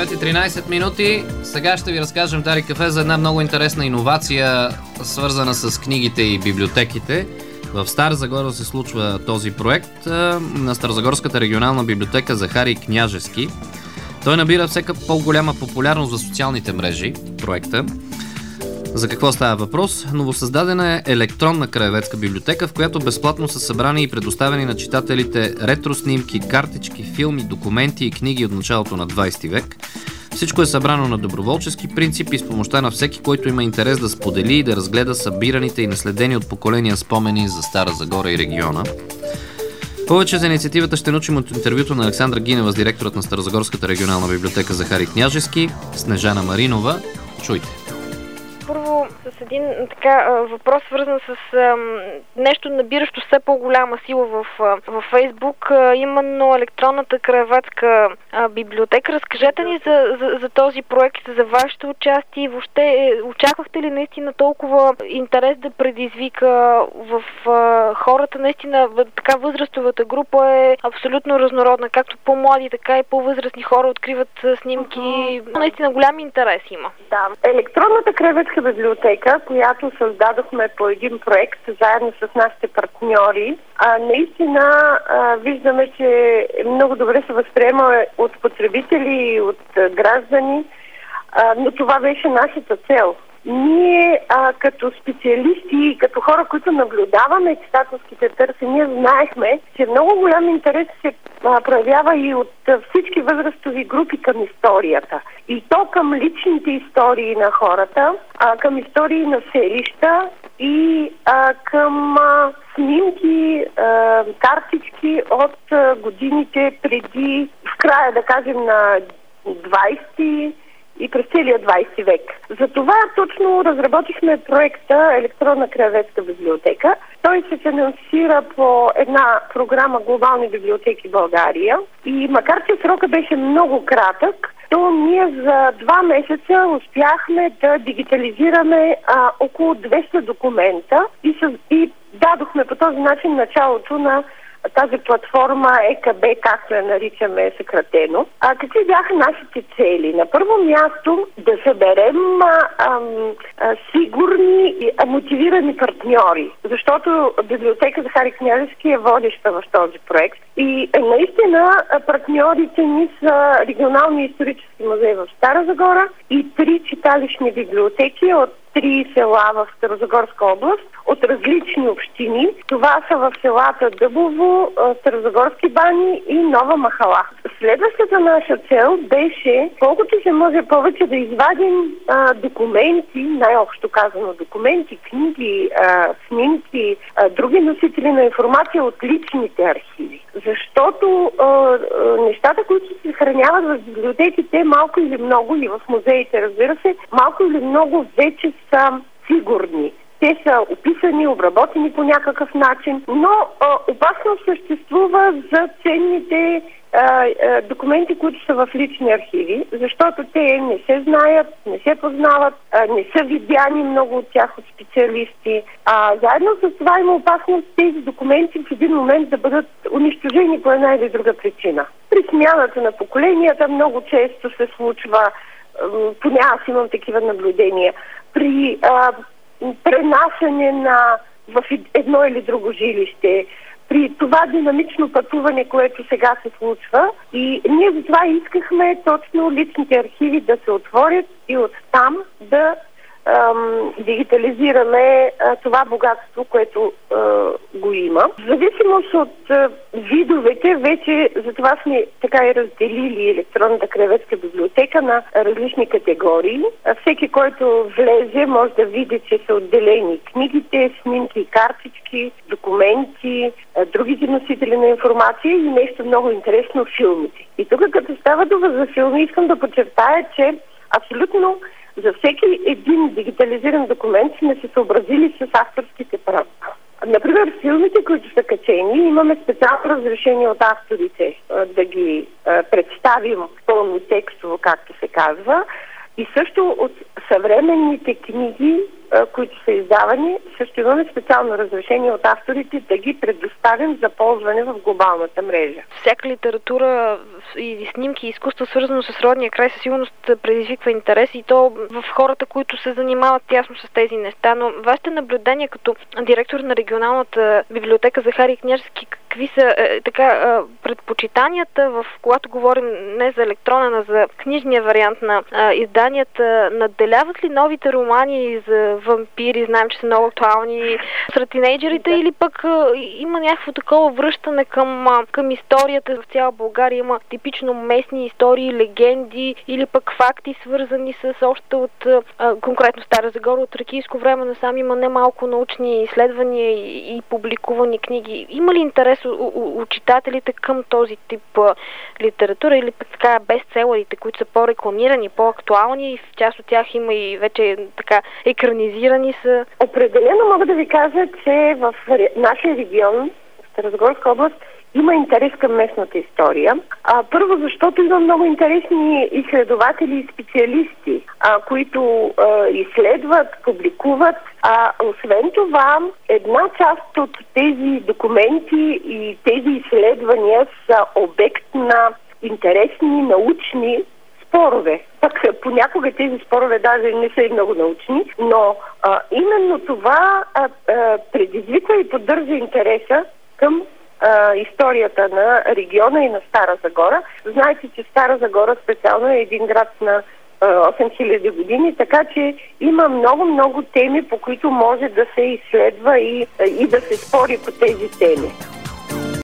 9:13 минути. Сега ще ви разкажем, Дарик Кафе, за една много интересна иновация, свързана с книгите и библиотеките. В Стара Загора се случва този проект на Старозагорската регионална библиотека Захарий Княжески. Той набира всяка по-голяма популярност в социалните мрежи, проекта. За какво става въпрос? Новосъздадена е електронна краеведска библиотека, в която безплатно са събрани и предоставени на читателите ретроснимки, картички, филми, документи и книги от началото на 20 век. Всичко е събрано на доброволчески принцип и с помощта на всеки, който има интерес да сподели и да разгледа събираните и наследени от поколения спомени за Стара Загора и региона. Повече за инициативата ще научим от интервюто на Александра Гинева с директорът на Старозагорската регионална библиотека Захарий Княжески, Снежана Маринова. Чуйте. Първо с един въпрос, свързан с нещо набиращо все по-голяма сила в Фейсбук, именно електронната краеведска библиотека. Разкажете ни за този проект, за вашето участие. Въобще, очаквахте ли наистина толкова интерес да предизвика в хората? Наистина, така възрастовата група е абсолютно разнородна. Както по-млади, така и по-възрастни хора откриват снимки. Наистина голям интерес има. Да. Електронната краеведска библиотека, която създадохме по един проект заедно с нашите партньори, наистина виждаме, че много добре се възприема от потребители и от граждани, но това беше нашата цел. Ние като специалисти и като хора, които наблюдаваме читателските търсения, знаехме, че много голям интерес се проявява и от всички възрастови групи към историята. И то към личните истории на хората, към истории на селища и към снимки, картички от годините преди, в края, да кажем, на 20 и през целия 20 век. Затова точно разработихме проекта Електронна краеведска библиотека. Той се финансира по една програма Глобални библиотеки в България и макар че срока беше много кратък, то ние за 2 месеца успяхме да дигитализираме около 200 документа и дадохме по този начин началото на тази платформа ЕКБ, както я наричаме съкратено. Какви бяха нашите цели? На първо място да съберем сигурни и мотивирани партньори, защото библиотека Захарий Княжески е водеща в този проект. И наистина партньорите ни са Регионалния исторически музей в Стара Загора и 3 читалищни библиотеки от 3 села в Старозагорска област от различни общини. Това са в селата Дъбово, Старозагорски бани и Нова махала. Следващата наша цел беше колкото се може повече да извадим документи, най-общо казано документи, книги, снимки, други носители на информация от личните архиви. Защото нещата, които се съхраняват в библиотеките, малко или много, и в музеите, разбира се, малко или много вече са сигурни. Те са описани, обработени по някакъв начин, но опасност съществува за ценните документи, които са в лични архиви, защото те не се знаят, не се познават, не са видяни много от тях от специалисти. Заедно с това има опасност тези документи в един момент да бъдат унищожени по една или друга причина. При смяната на поколенията много често се случва, поне аз имам такива наблюдения, при пренасене в едно или друго жилище, при това динамично пътуване, което сега се случва. И ние затова искахме точно личните архиви да се отворят и оттам да дигитализираме това богатство, което го има. В зависимост от видовете, вече затова сме така и разделили електронната краеведска библиотека на различни категории. Всеки, който влезе, може да види, че са отделени книгите, снимки, картички, документи, другите носители на информация и нещо много интересно – филмите. И тук, като става дума за филми, искам да подчертая, че абсолютно за всеки един дигитализиран документ сме се съобразили с авторските права. Например, филмите, които са качени, имаме специално разрешение от авторите да ги представим пълно текстово, както се казва. И също от съвременните книги които са издавани, също имаме специално разрешение от авторите да ги предоставим за ползване в глобалната мрежа. Всяка литература и снимки и изкуство, свързано с родния край, със сигурност предизвиква интерес и то в хората, които се занимават тясно с тези неща. Но вашите наблюдения като директор на регионалната библиотека Захари Княжески, какви са предпочитанията, когато говорим не за електронен, а за книжния вариант на изданията? Надделяват ли новите романи за вампири, знаем, че са много актуални сред тинейджерите, или пък има някакво такова връщане към историята? В цяла България има типично местни истории, легенди или пък факти, свързани с още от конкретно Стара Загора, от тракийско време насам има немалко научни изследвания и публикувани книги. Има ли интерес у читателите към този тип литература или пък така бестселерите, които са по-рекламирани, по-актуални и в част от тях има и вече така екранизирани са? Определено мога да ви кажа, че в нашия регион, в Старозагорска област, има интерес към местната история. Първо, защото има много интересни изследователи и специалисти, които изследват, публикуват. Освен това, една част от тези документи и тези изследвания са обект на интересни научни спорове. Пък понякога тези спорове даже не са и много научни, но именно това предизвиква и поддържа интереса към историята на региона и на Стара Загора. Знаете, че Стара Загора специално е един град на 8000 години, така че има много теми, по които може да се изследва и да се спори по тези теми.